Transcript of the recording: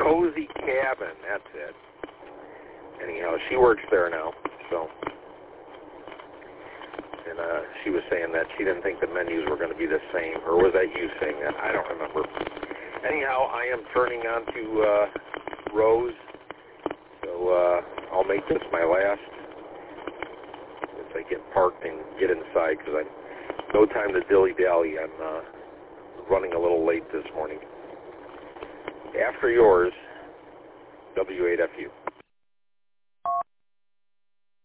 Cozy Cabin, that's it. Anyhow, she works there now, so. And she was saying that she didn't think the menus were going to be the same. Or was that you saying that? I don't remember. Anyhow, I am turning on to Rose. So I'll make this my last once I get parked and get inside, because I no time to dilly-dally. I'm running a little late this morning. After yours, W8FU.